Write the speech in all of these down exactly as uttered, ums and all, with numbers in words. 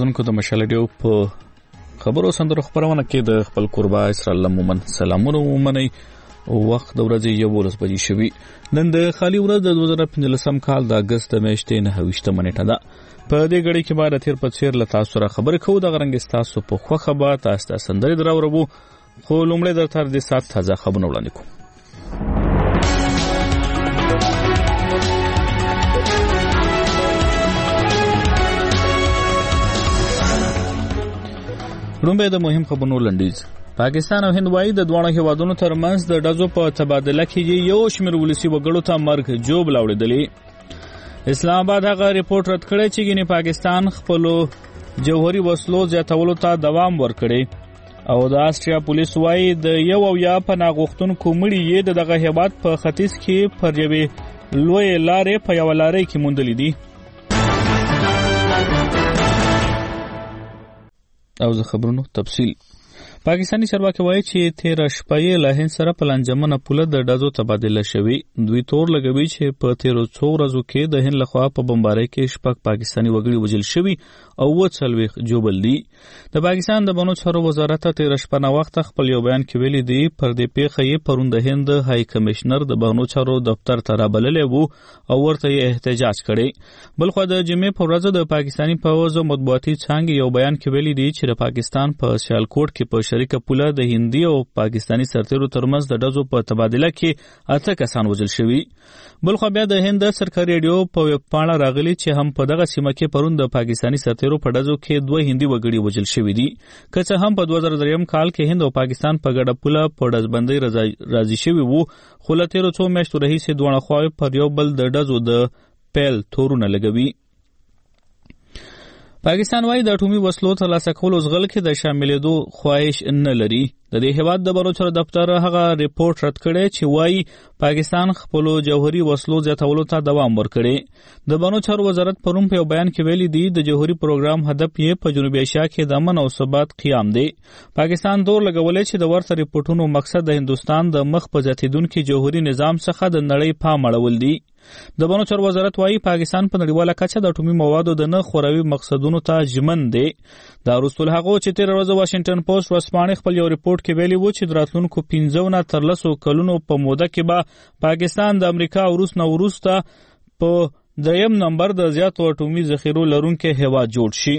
اوریدونکو د مشال ریډیو په خبرو سندرو خبرونه کې د خپل قربا اسرائیل مومن سلامونه ومني او وخت د ورځې یولس بجې شوي. نن د خالي ورځ د دوه زره پنځلسم کال د اګست د میاشتې نهه ویشتمه نیټه ده. په دې غړي کې به د تیر په څیر له تاسو سره خبرې کوو. دغه رنګ ستاسو په خوښه به تاسو ته سندرې دراوړو، خو لومړی درته د سات تازه خبرونه وړاندې کوم. رومبه د مهم خبرونو لنډیز. پاکستان او هند وايي د دوه هیوادونو ترمنځ د ډزو په تبادله کې یو شمېر ولسي وګړو ته مرګ جوړ لاوړېدلی. اسلام آباد هغه ریپورت رد کړی چې ګینه پاکستان خپل جوهري وسلو زیاتولو ته دوام ورکړي او د آسټریا پولیس وايي د یو او یا پناه غوښتونکو مړي یې د دغه هیواد په ختیځ کې پر یوې لوی لارې په یو لارې کې موندلې دي. او زه خبرونو تفصیل. پاکستانی چارواکي وایي چې تیر شپه یې له هند سره په لنجمنه پوله د ډزو تبادله شوي. دوی تور لګوي چې په تیرو څو ورځو کې د هند لخوا په بمبارۍ کې شپږ پاکستانی وګړي وژل شوي او اووه څلوېښت ژوبل دي. د پاکستان د بنو چارو وزارت تیر شپه نه وخت خپل یو بیان کې ویلي دی پر دې پیښه یې پرون د هند های کمشنر د بنو چارو دفتر ته رابللی وو او ورته یې احتجاج کړی. بلخو د جمعې په ورځ د پاکستانی پوځ مطبوعاتي څانګې یو بیان کې ویلي دی چې د پاکستان په سیالکوټ کې په شریکه پوله د هندي او پاکستانی سرتیرو ترمنځ د ډزو په تبادله کې اته کسان وژل شوي. بلخو بیا د هند سرکاري ریډیو په ویب پاڼه راغلی چې هم په دغه سیمه کې پرون د پاکستانی سرتیرو په ډزو کې دوه هندي وګړي وژل شوي دي. که څه هم په دوه زره دریم کال کې هند او پاکستان په ګډه پوله په ډزبندۍ راضي شوي وو، خو له تیرو څو میاشتو راهیسې دواړه خواوې پر یو بل د ډزو د پیل تورونه لګوي. پاکستان وايي د اټومي وسلو ترلاسه کولو زغل کې د شاملېدو خواهش نه لري. د دې هیواد د بنو چارو دفتر هغه ریپورت رد کړی چې وايي پاکستان خپل جوهري وسلو زیاتولو ته دوام ورکړي. د بنو چارو وزارت پرون په یو بیان کې ویلي دی د جوهري پروګرام هدف یې په جنوبي ایشیا کې د امن او ثبات قیام دی. پاکستان دور لګولې چې د ورته ریپورتونو مقصد د هندوستان د مخ په زیاتیدونکو جوهري نظام څخه د نړۍ پام اړول دي. د بنو چارو وزارت وايي پاکستان په نړیواله کچه د اټومي موادو د نه خوروي مقصدونو ته ژمن دی. دا وروسته له هغه چې تیر ورځ واشنگټن پوسټ ورځپاڼې خپل یو ریپورت کې ویلي وو چې د راتلونکو پنځو نه تر لسو کلونو په موده کې به پاکستان د امریکا او روس نه وروسته په دریم نمبر د زیاتو اټومي ذخیرو لرونکي هیواد جوړ شي.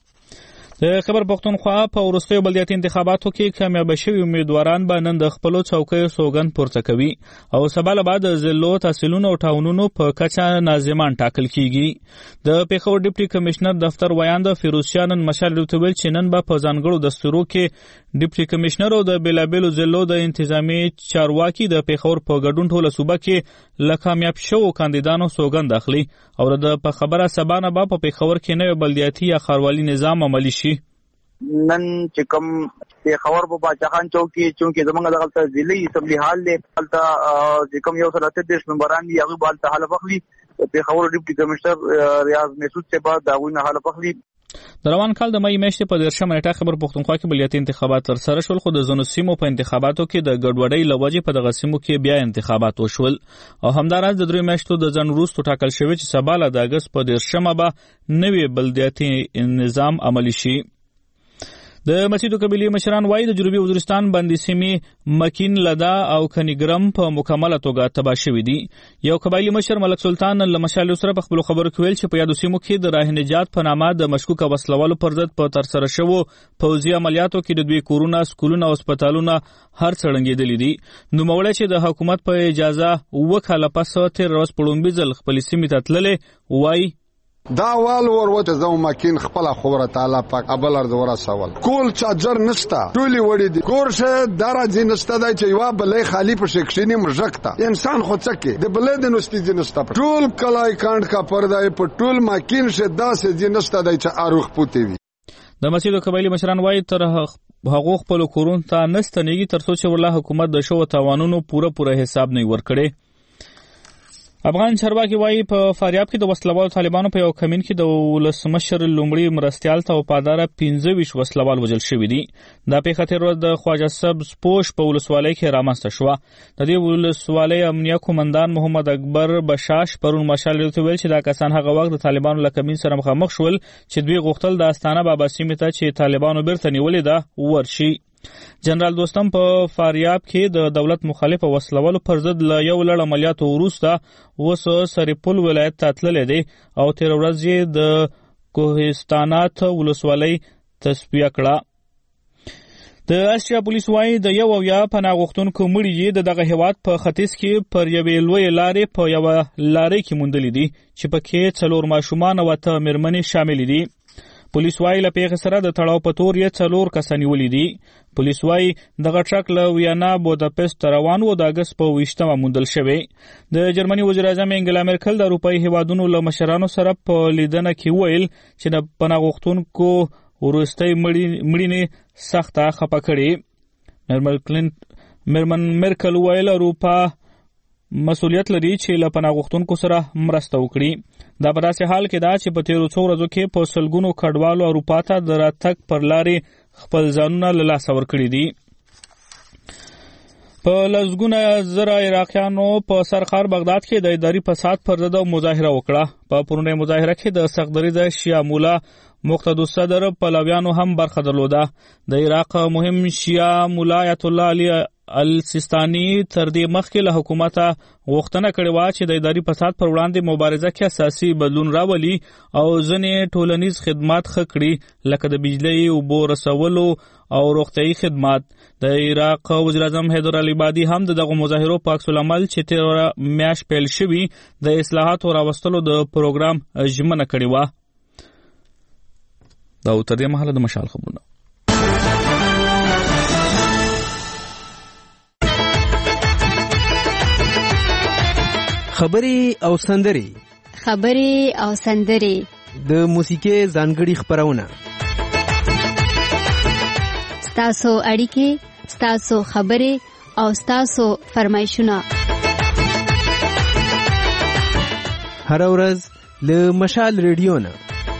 د خیبر پختونخوا په وروستیو بلدیاتي انتخاباتو کې کامیاب شوي امیدواران به نن د خپلو څوکیو سوګند پورته کوي او سبا له بعد د ضلعو تحصیلونو او ټاونونو په کچه ناظمان ټاکل کیږي. د پېښور ډیپټي کمشنر دفتر ویاند فیروز شاه نن مشال ریډیو ته ویل چې نن به په ځانګړو دستورو کې ډیپټي کمشنر او د بیلابیلو ضلعو د انتظامی چارواکي د پېښور په ګډون ټوله صوبه کې له کامیاب شوو کاندیدانو سوګند اخلي او د په خبره سبا نه به په پېښور کې نوی بلدیاتي یا ښاروالي نظام عملي شي. نن چې کوم پېښور په باچاخان چوک کې چونکې زمونږ دغلته ضلعي اسمبلي حال دی، هلته چې کوم یو سل اته دېرش ممبران دي هغوی به هلته حلف اخلي. پېښور ډیپټي کمشنر ریاض مسعود صاحب به د هغوی نه حلف اخلي. د روان کال د مای میاشتې په دېرشمه نیټه خیبر پښتونخوا کې بلدیاتي انتخابات ترسره شول، خو د ځینو سیمو په انتخاباتو کې د ګډوډۍ له وجې په دغه سیمو کې بیا انتخابات وشول او همداراز د درې میاشتو د ځنډ وروسته ټاکل شوی چې سبا له د اګست په دېرشمه به نوی بلدیاتي نظام عملي شي. د مسجدو قبیلې مشران وایي د جنوبي وزیرستان باندې سیمې مکین، لدا او کنیګرم په مکمله توګه تباه شوي دي. یو قبایلي مشر ملک سلطان له مشال سره په خپلو خبرو کې ویل چې په یادو سیمو کې د راه نجات په نامه د مشکوکه وسلوالو پر ضد په ترسره شوو پوځي عملیاتو کې د دوی کورونه، سکولونه او هسپتالونه هر څه ړنګېدلي دي. نوموړی چې د حکومت په اجازه اووه کاله پس تېر ورځ په لومړي ځل خپلې سیمې ته تللی وایي دا وال وروته زو مکین خپل خبره تعالی پاک ابل ارض ورسول کول چارجر نشتا ټولي وړي دي کورشه درځي نشتا دای چې یو بلې خالی په شکشنی مرجکتا انسان خو څکه د بلې د نوستي نشتا ټول کلای کاند کا پردای په ټول مکین شه داسې دي نشتا دای چې اروخ پوتي وي. د مسجد قبایلی مشران وایي تر هغه خپل کورون ته نستنیږي تر څو چې ولله حکومت د شو توانونو پوره پوره حساب نه ورکړي. افغان چارواکي وایي په فاریاب کې د وسلوالو طالبانو په یو کمین کې د ولسمشر لومړي مرستیال ته وفاداره پنځه ویشت وسلوال وژل شوي دي. دا پیښه تېره ورځ د خواجه سبز پوش په ولسوالۍ کې رامنځته شوه. د دې ولسوالۍ امنیه قومندان محمد اکبر بشاش پرون مشال راډیو ته ویل چې دا کسان هغه وخت د طالبانو له کمین سره مخامخ شول چې دوی غوښتل د استانه بابا سیمې ته چې طالبانو بیرته نیولې ده ورشي. جنرال دوستم په فاریاب کې د دولت مخالف وسلوالو پر ضد له یو لړ عملیاتو وروسته اوس سرپل ولایت ته تللی دی او تېره ورځ یې د کوهستانات ولسوالۍ تصفیه کړه. د اسیا پولیس وایي د یو اویا پناه غوښتونکو مړي یې د دغه هېواد په ختیځ کې پر یوې لویې لارې په یوه لارۍ کې موندلي دي چې پکې څلور ماشومان او اته مېرمنې شاملې دي. پولیس وایي له پیښې سره د تړاو په تور یې څلور کسان نیولي دي. پولیس وایي دغه ټرک له ویانا بوداپست ته روان و د اګست په اوویشتمه موندل شوی. د جرمني وزیر اعظم انګلا مرکل د اروپایي هیوادونو له مشرانو سره په لیدنه کې ویل چې د پناه غوښتونکو وروستۍ مړینې سخته خفه کړې. میرمن مرکل ویل اروپا مسؤلیت لري چې له پناه غوښتونکو سره مرسته وکړي. دا په داسې حال کې ده چې په تیرو څو ورځو کې په سلګونو کډوالو اروپا ته د راتګ پر لارې خپل ځانونه له لاسه ورکړي دي. په لسګونه زره عراقیانو په سرخار بغداد کې د اداري فساد پر ضد مظاهره وکړه. په پرونۍ مظاهره کې د سختدریځه شیعه مولا مقتدو صدر پلویانو هم برخه درلوده. د عراق مهم شیعه مولا آیت الله علی السیستاني تر دې مخکې له حکومته غوښتنه کړې وه چې د اداري فساد پر وړاندې مبارزه کې اساسي بدلون راولي او ځینې ټولنیز خدمات ښه کړي لکه د بجلۍ، اوبو رسولو او روغتیايي خدمات. د عراق وزیر اعظم حیدر العبادي هم د دغو مظاهرو په عکس العمل چې تېره میاشت پیل شوي د اصلاحاتو راوستلو د پروګرام ژمنه کړې وه. دا تر دې مهاله د مشال خبرونه. خبري او سندري خبري او سندري د موسیقي ځانګړي خبرونه ستاسو اړیکې ستاسو خبري او ستاسو فرمایشونه هر ورځ له مشال ریډیو نه.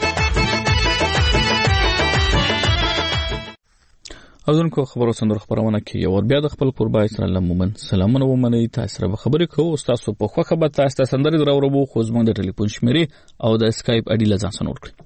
اوزونکو خبرو سندرو خبرونه کې یو ور بیا د خپل قربای سره لمومن سلامونه ومنئ. تاسو سره خبرې کوو. تاسو په خوښه به تاسو ته سندرې دراوړو خو زموږ د ټلیفون شمیرې او د اسکایپ اډي له ځان سره نوٹ کړئ.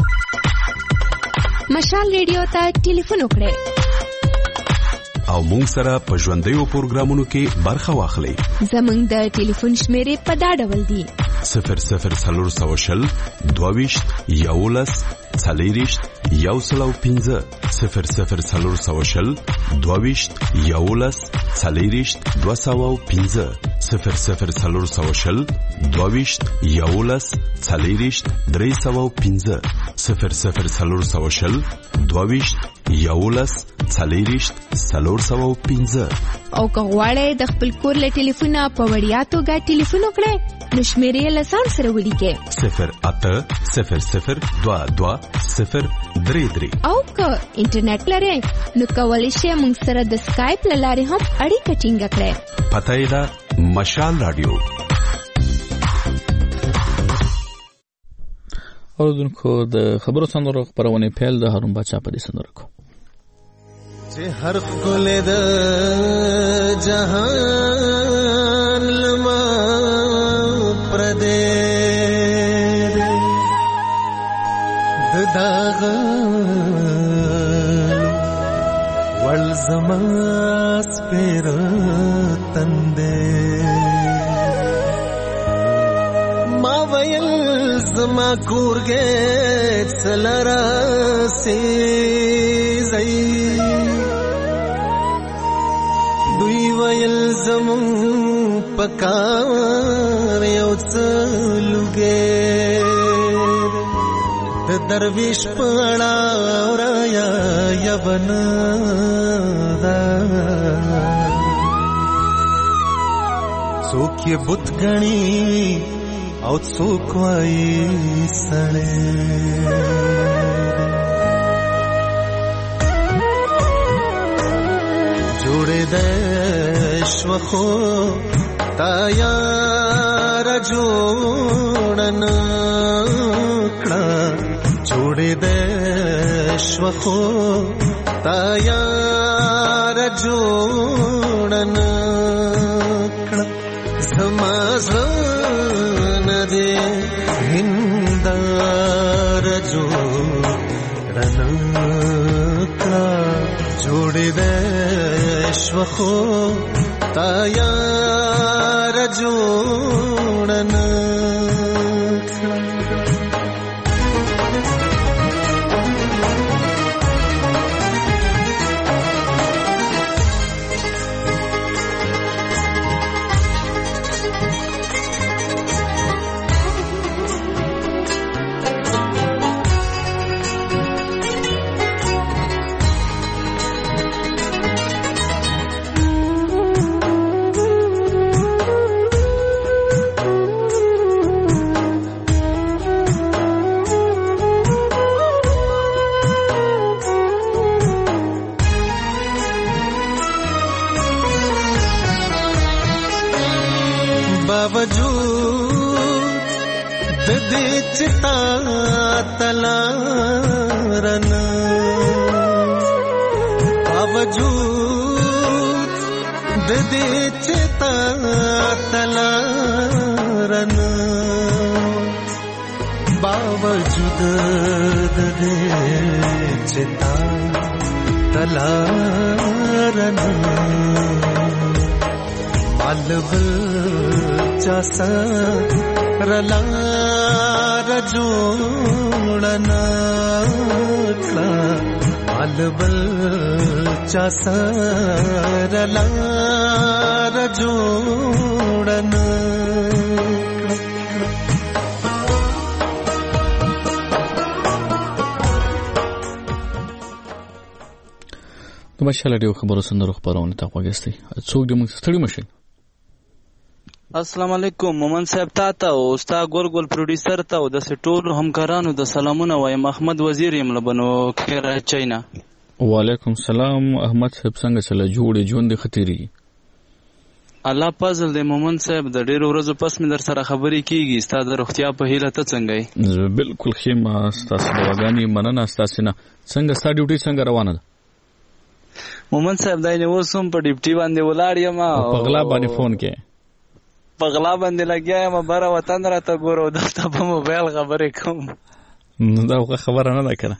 مشال ریډیو ته ټلیفون وکړئ او موږ سره په ژوندیو پروګرامونو کې برخه واخلئ. زموږ د ټلیفون شمیرې په دا ډول دي: صفر صفر څلور سوه شل دوه ویشت یولس څلېرویشت یو سل او پنځه صفر صفر څلور سوه شل دوه ویشت یولس څلېرویشت دوه سوه او پنځه صفر صفر څلور سوه شل دوه ویشت یولس څلېرویشت درې سوه او پنځه صفر صفر څلور سوه شل دوه ویشت یولس څلېرویشت څلور سوه او پنځه. او که غواړئ د خپل کور له ټلیفونه په وړیا توګه ټلیفون وکړئ نو شمیرې له ځان سره ولیکئ: صفر اته صفر صفر دوه دوه صفر درې درې. او که انټرنیټ لرئ نو کولی شئ موږ سره د سکایپ له لارې هم اړیکه ټینګه کړئ. پته یې ده مشال راډیو. اوردونکو د خبرو سندرو خبرونه پیل د هارون باچا په دې سندرو کو چې هر ګل د جهان لما پردې د داغ ول زما سپیر تندې ما ویل زما کورګې څلرا سي زئی دوی ویل زمون پکار یو څلوګې د درویش پړا اوریا یبن دا څوک یې بت غني او څوک وایي سړې جوړې د شوخو تا یاد جوړن کړه جوړې د شوخو تیار جوړن کړه زما زړه دې هندار جوړن کړه جوړې د شوخو تیار جوړن चिता तलारन बावजूद दे चिता तलारन बावजूद दे चिता तलारन मालवल चासा रला जोड़न मालबल चासरला जोड़न د مشال ډیو خبرو سندرو خبرونه تا خوګستی څوک د موږ ستړي مشي. السلام علیکم مومن صاحب تا ته او استاد ګور ګل پروډوسر ته او د سټول همکارانو د سلامونه وایم. احمد وزیر یم لبنو کراچۍ نه. وعلیکم السلام احمد صاحب څنګه چله جوړې ژوند خطرې الله فضل د مومن صاحب د ډیرو ورځې پس مې در سره خبرې کیږي. استاد د روغتیا په هیله ته څنګه یې؟ بالکل خیمه تاسو دواګانی مننه تاسو نه. څنګه ستا ډیوټي څنګه روانه ده؟ مومن صاحب دای نه وسوم په ډیپټي باندې ولاړ یم په غلا باندې فون کې په غلا باندې لګیا یم بره وطن راته ګورو دلته په موبایل خبرې کوم. نو دا خبره نه ده کنه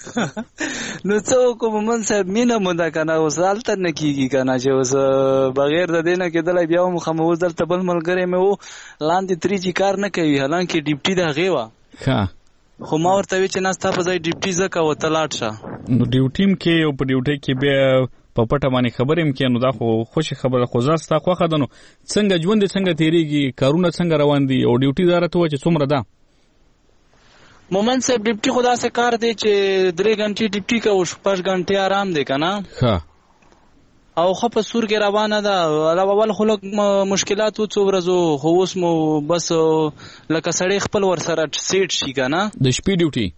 نو څوک مومن صاحب مینه مو ده کنه اوس هلته نه کیږي کنه چې اوس بغیر د دې نه کېدلی بیا هم خو اوس دلته بل ملګری مې و لاندې ترې چې کار نه کوي حالانکې ډیپټي د هغې وه خو ما ورته وی چې نه ستا په ځای ډیپټي ځکه ورته لاړ شه. نو ډیوټي م کې او په ډیوټي کې بیا په پټه باندې خبرې م کې نو دا خو خوشي خبره خو زه ستا خوښه ده. نو څنګه ژوند دې څنګه تېرېږي کارونه څنګه روان دي او ډیوټي دا راته ووایه چې څومره ده؟ مومن صاحب ډیپټي خو داسې کار دی چې درې غنټې ډیپټي کوو شپږ غنټې آرام دی که نه او ښه په سور کې روانه ده. اول خو لږ مشکلات و څو ورځو خو اوس مو بس لکه سړی خپل ورسره سیټ شي که نه د شپې ډیوټي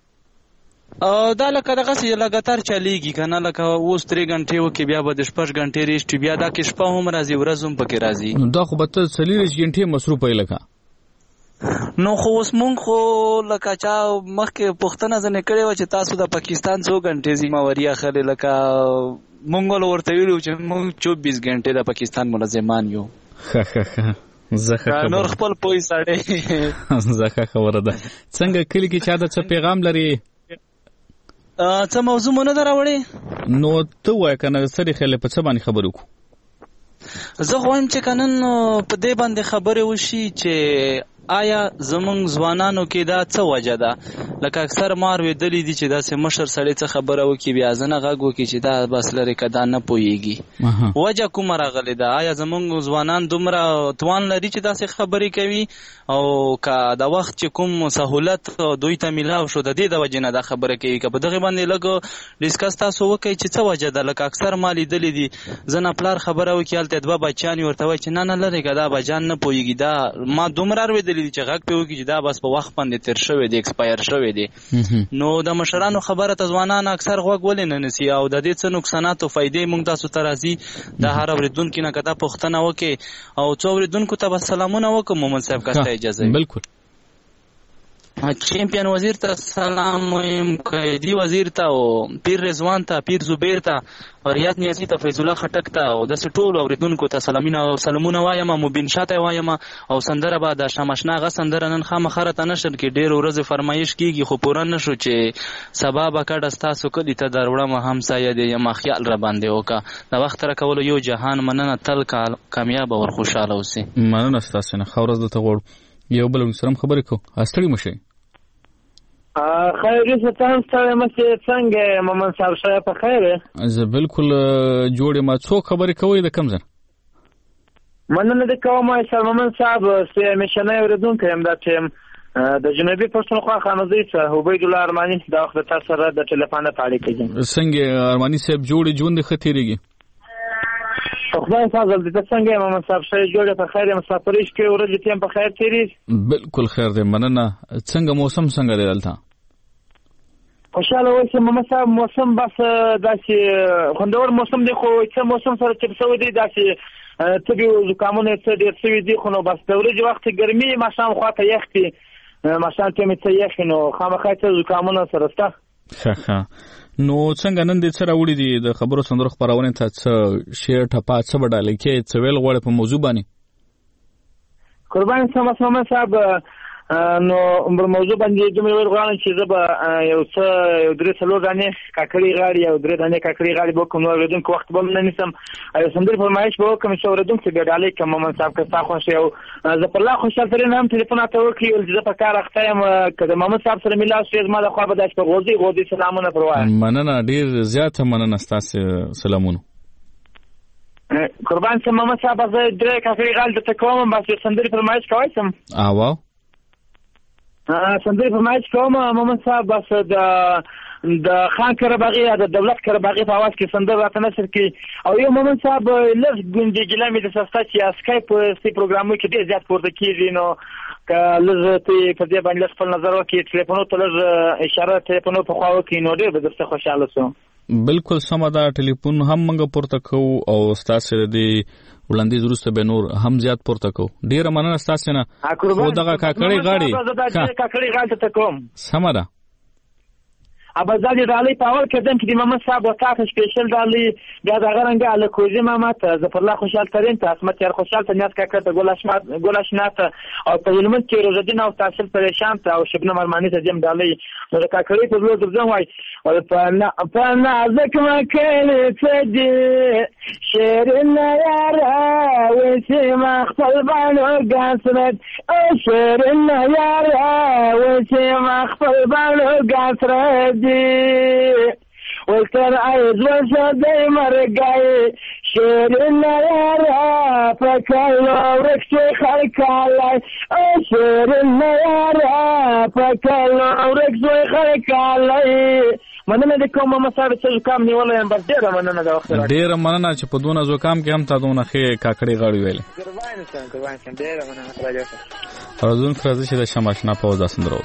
دا لکه دغسې لګاتار چلیږي که نه لکه اوس درې غنټې وکړې بیا به د شپږ غنټې ریسټ بیا دا کې شپه هم راځي ورځ هم پکې راځي. نو دا خو به ته څلېرویشت غنټې مصروفه یې لکه نو خو اوس مونږ خو لکه چا مخکې پوښتنه ځنې کړې وه چې تاسو د پاکستان څو غنټې ذمهواري اخلې لکه مونږ ورته ویلو چې مونږ چوبیس غنټې د پاکستان ملزمان یو. ښه ښه ښه زه ښه خبره نور خپل پوه سړی زه ښه خبره ده. څنګه کلي کې چا ته څه پیغام لري؟ څه موضوع مو نه ده راوړې؟ نو ته ووایه که نه سرې خیلې په څه باندې خبرې وکړو؟ زه خو وایم چې که نن په دې باندې خبرې وشي چې آیا زمونږ ځوانانو کې دا څه وجه ده؟ لکه اکثر ما اورېدلي دي چې داسې مشر سړی څه خبره وکړي بیا ځنه غږ وکړي چې دا بس لرې که دا نه پوهېږي وجه کومه راغلې ده؟ آیا زمونږ ځوانان دومره توان لري چې داسې خبرې کوي او که د وخت چې کوم سهولت دوی ته میلاو شو د دې د وجې نه دا خبره کوي؟ که په دغې باندې لږ ډسکس تاسو وکړئ چې څه وجه ده؟ لکه اکثر ما لیدلي دي زه نه پلار خبره وکړي هلته دوه بچیان یې ورته وایي چې نه نه لرې که دا بچیان نه پوهېږي. دا ما دومره اورېدلي اوریدلې دي چې غږ په وکی چې دا بس په وخت باندې تیر شوی دی ایکسپایر شوی دی نو د مشرانو خبره ته ځوانان اکثر غوږ ولې نه نیسي او د دې څه نقصانات او فائدې موږ تاسو ته راځي د هر اوریدونکو نه کدا پوښتنه وکړي او څو اوریدونکو ته سلامونه وکړم محمد صاحب کا اجازه بالکل چیمپیون وزیر ته سلام وایم قیدی وزیر ته او پیر رضوان ته پیر زبیر ته ریاض نیازی ته فیض الله خټک ته او د ټولو اوریدونکو ته سلامونه او سلامونه وایم مبین شاته وایم او سندره به د شمشنا غ سندره نن خامخره ته نشر کې ډیر ورځ فرمایش کیږي خو پوره نشو چې سبب کډه تاسو کلی ته دروړم همسایه دې یم خیال را باندې وکا د وخت را کول یو جهان مننه تل کامیاب او خوشاله اوسئ مننه تاسو نه خورز د ته غوړ یو بل سره خبرې کو استړی مشه خیر یې ستاسو سره مې څنګه محمد صاحب شه په خیر زه بالکل جوړې ما څو خبرې کوي د کم ځن مننه د کوم سر محمد صاحب سه مشنه ورودونکو هم دا چې د جنوبي پښتونخوا خانزي څخه عبید الله ارمانی دا وخت تاسو سره د ټلیفون په اړه کوي څنګه ارمانی صاحب جوړې ژوند خطرېږي خدای فضل دې څنګه محمد صاحب شه جوړه په خیر مسافرش کې ورځ تیم په خیر تیری بالکل خیر دې مننه څنګه موسم څنګه دی دلته خوشاله اوسئ محمد صاحب موسم بس داسې خوندور موسم دی خو څه موسم سره چې څه دی داسې طبي زکامونه څه ډېر څه دي خو نو بس د ورځې وخت ګرمي ماښام خواته یخ دي ماښام ته مې څه یخ نو خامخا څه زکامونه سره شته ښه ښه نو څنګه نن دې څه راوړي دي د خبرو سندرو خپرونې ته څه شعر ټپه څه به ډالۍ کې څه ویل غواړې په موضوع باندې قربان سم محمد صاحب نو پر موضوع باندې دومره ویل غواړم چې زه به یو څه یو درې څلور دانې کاکړي غاړي او درې دانې کاکړي غاړي به وکړم نو اورېدونکو وخت به نه نیسم یو سندرې فرمایش به وکړم چې اورېدونکو ته بیا ډالۍ کړم محمد صاحب که ستا خوښ یو ظفرالله خوشحال ترین هم ټلیفون راته وکړي ویل چې زه په کار اخته یم که د محمد صاحب سره ملاو شي زما لخوا به داسې په غوځي غوځي سلامونه پر وایه مننه ډېر زیاته مننه ستاسې سلامونه قربان شم محمد صاحب زه درې کاکړي غاړي درته کوم بس یو سندرې فرمایش کوی شم او سندرې فرمایش کوم محمد صاحب بس د د خان کرباغي یا د دولت کرباغي په اواز کې سندره راته نشر کړي او یو محمد صاحب لږ ګوندې ګیله مې د سستا چې اسکایپ سي پروګرامو کې ډېر زیات پورته کېږي نو که لږ ته په دې باندې خپل نظر وکړي ټلیفونو ته لږ اشاره ټلیفونو په خوا وکړي نو ډېر به درته خوشحاله شم بالکل سمه ده ټلیفون هم موږ پورته کوو او ستاسو د وړاندیز وروسته به نور هم زیات پورته کوو ډیره مننه ستاسو نه خو دغه کاکړي غاړي کاکړي غاړي ته کوم سمه ده ابازالي ډالۍ په اول کې دم کې د محمد صاحب وکاته سپیشل ډالۍ بیا دغه رنګه الکوزي محمد ظفرالله خوشحال ترین ته اسمت یار خوشحال ته نیاز کاکړ ته ګلاشمات ګلاشنات او په هلمند کې روزدین او تحصیل پریشان ته او شبنم ارماني ته دیم ډالۍ نو د کاکړي په لور درځم وای او په په نازک مکل ته دي شیرین یارا وسی مخفل بانو ګاسرت او شیرین یارا وسی مخفل بانو ګاسرت ولتر عايز وشدي مرقاي شيرين يارا فكالو ركسي خلق علي شيرين يارا فكالو ركسي خلق علي مننه د کوم مسابقه چې زکام نیولای هم بس ډیره مننه د وخت راځي ډیره مننه چې په دونه زکام کې هم تا دونه خې کاکړي غاړي ویل قربان شم قربان شم ډیره مننه راځه ورزون خرازي چې د شماشنا په وځه سندرو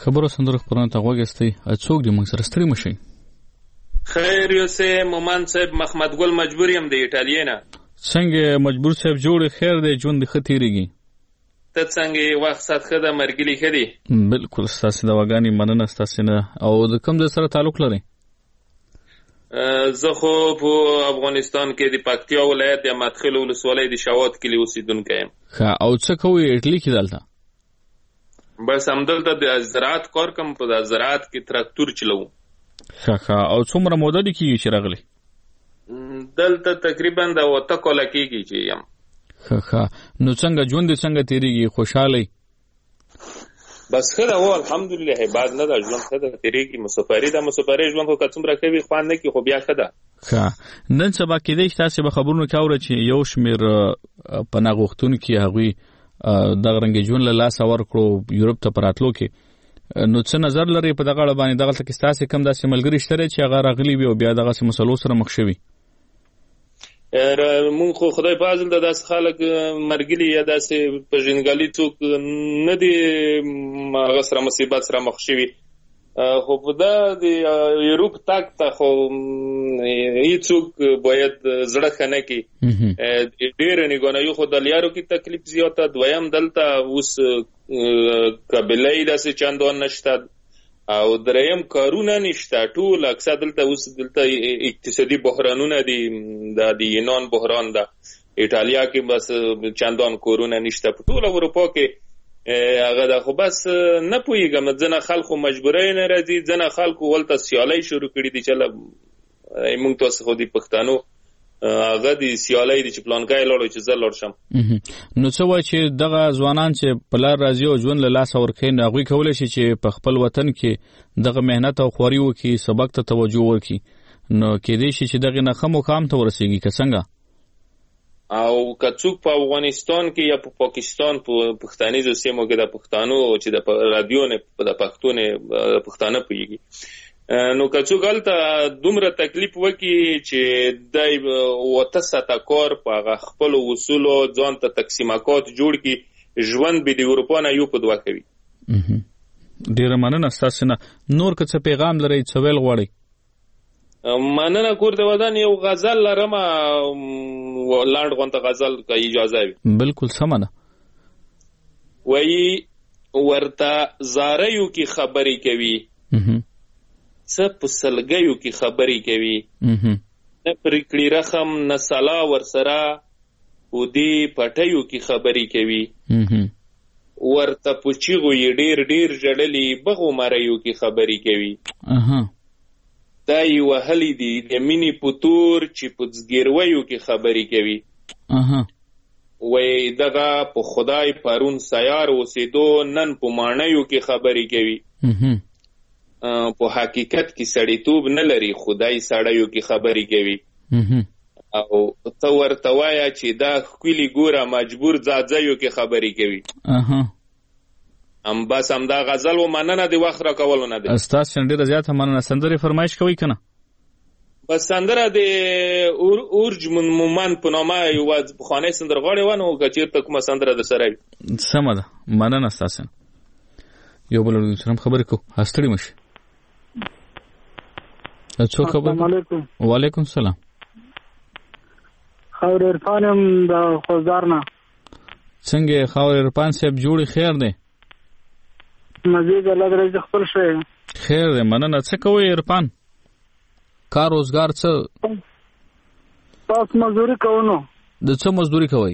خبرو سندره خبرونه ته وګستئ څوک دې موږ سره ستړي مشي. خیر یوسف مومن صاحب محمد ګل مجبور يم د ایټالیا نه. څنګه مجبور صاحب جوړ خیر دی ژوند ښه تیریږي؟ ته څنګه وخت سات ښه ده مرګلي ښه دي؟ بالکل ستاسو د واګانې مننه ستاسو نه. او د کوم ځای سره تعلق لري؟ زه خو په افغانستان کې د پکتیا ولایت د مدخل ولسوالۍ د شاوات کلی اوسیدونکی یم. ښه او څه کوئ ایټالي کې دلته؟ بس همدلته د زراعت کار کوم، په د زراعت کې تراکتور چلوم. ښه ښه او څومره موده دې کېږي چې راغلی؟ دلته تقریبا د اوته کاله کېږي چې یم. ښه ښه نو څنګه ژوند دې څنګه تېرېږي؟ خوشحاله یې؟ بس ښه ده و الحمدلله باد نه ده ژوند ښه ده تېرېږي. مسافري ده مسافرۍ ژوند خو که څومره ښه وي خوند نه کړي خو بیا ښه ده. ښه نن سبا کېدای شي تاسې به خبرونه کې اورئ چې یو شمېر پناه غوښتونکي هغوی دغه رنګې ژوند له لاسه ورکړو یورپ ته په راتلو کې. نو څه نظر لرئ په دغه اړه باندې؟ دغلته کې ستاسې کوم داسې ملګري شته دی چې هغه راغلي وي او بیا دغسې مسلو سره مخ شوي؟ مونږ خو خدای په فضل د داسې خلک مرګلي یا داسې پېژندګلي څوک نه دي هغه سره مصیبت سره مخ شوي. خو په دا د یورپ تګ ته خو هېڅوک باید زړه ښه نه کړي. ډېره نګانایي خو د لیارو کې تکلیف زیاته. دویم دلته اوس قبیله‌ای داسې چندان نشته او دریم کارونه نشته. ټول اکثر دلته اوس دلته اقتصادي بحرانونه دي. د د یونان بحران ده، ایټالیا کې بس چندان کورونه نشته. په ټول اروپا کې هغه ده. خو بس نه پوهېږم ځنه خلکو مجبورۍ نه راځي، ځنه خلکو ولته سیالۍ شروع کړي دي چې موږ تاسو خو د پښتنو هغه د سیالۍ دي چې پلانکای لاړو چې زه لاړ شم. نو څه وایي چې دغه ځوانان چې په لار راځي او ژوند له لاسه ورکوي نو هغوی کولی شي چې په خپل وطن کې دغه محنت او خواري وکړي، سبق ته توجه ورکړي، نو کېدای شي چې دغې نه ښه مقام ته ورسېږي که څنګه؟ او که څوک په افغانستان کې یا په پاکستان په پښتنیزو سیمو کې د پښتنو چې د رادیو نه د پښتو نه پښتانه پوهېږي نو که څوک هلته دومره تکلیف وکړي چې دی اوته ساعته کار په هغه خپلو اصولو ځان ته تقسیمکات جوړ کړي، ژوند به د اروپا نه یو په دوه کوي. ډېره مننه ستاسې نه. نور که څه پیغام لرئ څه ویل غواړئ؟ مننه کور د ودان یو غزل لرم لاند غونته غزل که اجازه وي. بالکل سمه ده. وایي ورته زاریو کې خبرې کوي څه په سلګیو کې خبرې کوي، نه پرې کړي رخم نه سلا ورسره په دې پټیو کې خبرې کوي، ورته په چیغو یې ډېر ډېر ژړلي بغو مریو کې خبرې کوي. دا یې وهلي دي د مینې په تور چې په ځګیرویو کې خبرې کوي. وایي دغه په خدای پرون سیار اوسېدو نن په ماڼیو کې خبرې کوي. په حقیقت کې سړیتوب نه لري، خدای سړیو کې خبرې کوي. او ته ورته وایه چې دا ښکلي ګوره مجبور ځاځیو کې خبرې کوي. ام بس هم دا غزل و مننه د وخت را کولو نه دی. ستاسو ډېره زیاته مننه. سندرې فرمایش کوئ که نه؟ بس سندره د اورج مومن په نامه یوه پخوانی سندرغاړی وه، نو که چېرته کومه سندره در سره وي. سمه ده، مننه ستاسو. یو بل سره هم خبرې کوو، ستړي مه شئ. څوک خبر؟ السلام علیکم. وعلیکم السلام. خاور عرفان یم د خوزدار نه. څنګه خاور عرفان صاحب جوړې خیر دی؟ مزید الله درې خپل شي. خیر دی، مننه. څه کوئ عرفان؟ کار روزګار څه؟ تاسو مزدوري کوو نو. د څه مزدوري کوئ؟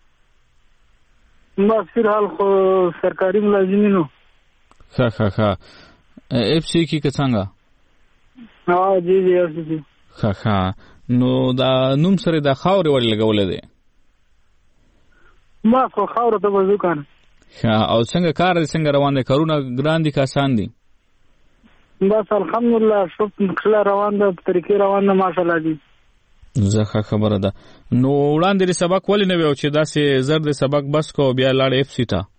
بس فیلحال خو سرکاري ملازم نو. ښه ښه ښه. اف سی کې که څنګه؟ ها جی جی اف سی. ښه ښه. نو دا نوم سره د خاورې ولې لګولی دی؟ ما خو خاورو ته وځو کنه. ښه. او څنګه کار دی، څنګه روان دی؟ کارونه ګران دي که آسان دي؟ بس الحمدلله ښه روان ده، په طریقې روان ده ماشاءالله دي. زه ښه خبره ده. نو وړاندې دې سبق ولې نه وی چې داسې زر دې سبق بس کو بیا لاړې اف سی ته؟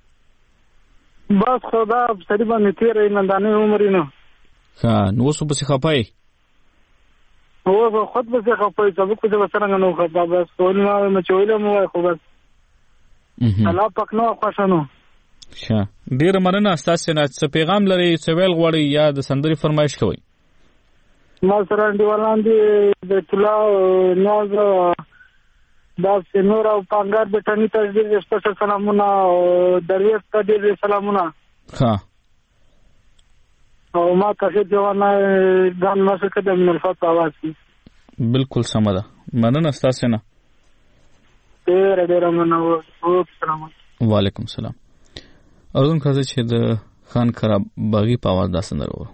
بس خو دا سړي باندې تېری نندانې عمر یې نه. ښه. نو اوس پسې خفه یې؟ اوس خود پسې خفه یې، سبق پسې به څرنګه نه و خفه. بس ویل ما وایم چې ویلی مو وایي خو بس الله پاک نه وه خوښه نو. ښه ډیره مننه ستاسو نه. څه پیغام لري، څه ویل غواړئ یا د سندرې فرمایش کوئ؟ ما سره انډیوالان دي بیت الله نیاز داسې نور او پانګار بټني ته ډېر سپیشل سلامونه او درویش ته ډېر سلامونه. ښه او ما ته ښه جوانه ګان مسکه د من الفت آواز کی. بالکل سمه ده، مننه ستاسو نه. ډېره ډېره مننه. سلام. وعلیکم السلام. اردن کړه چې د خان خراب باغی په आवाज دا سندره و.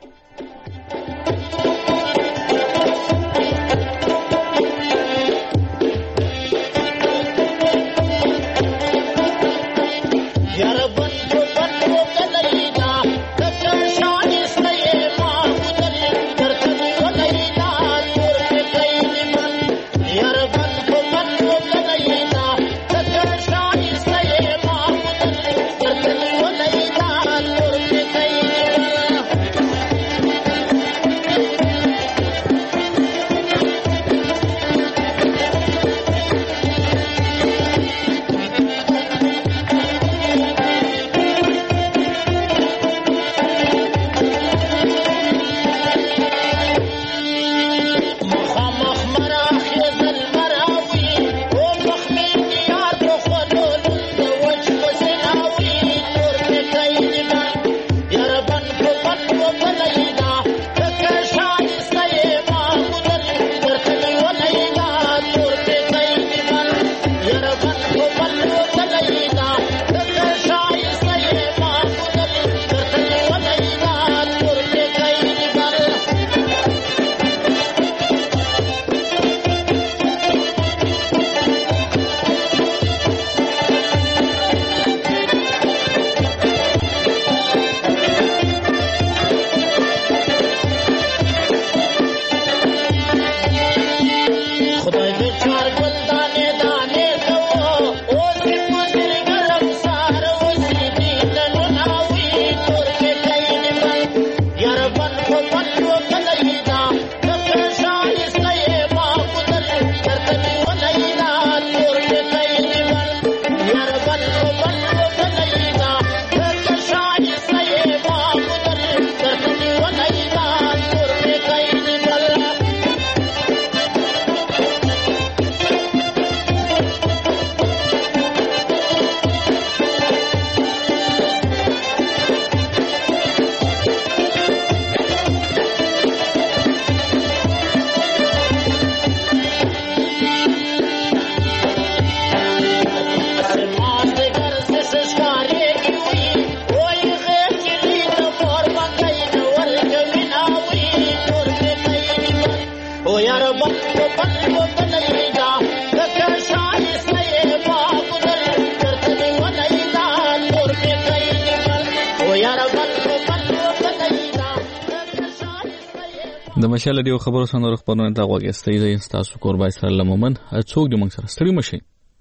د مشال ډیو خبرو سره خبرونه تا غوښتي زه تاسو قربای سره لممن څوک د موږ سره ستړي مشي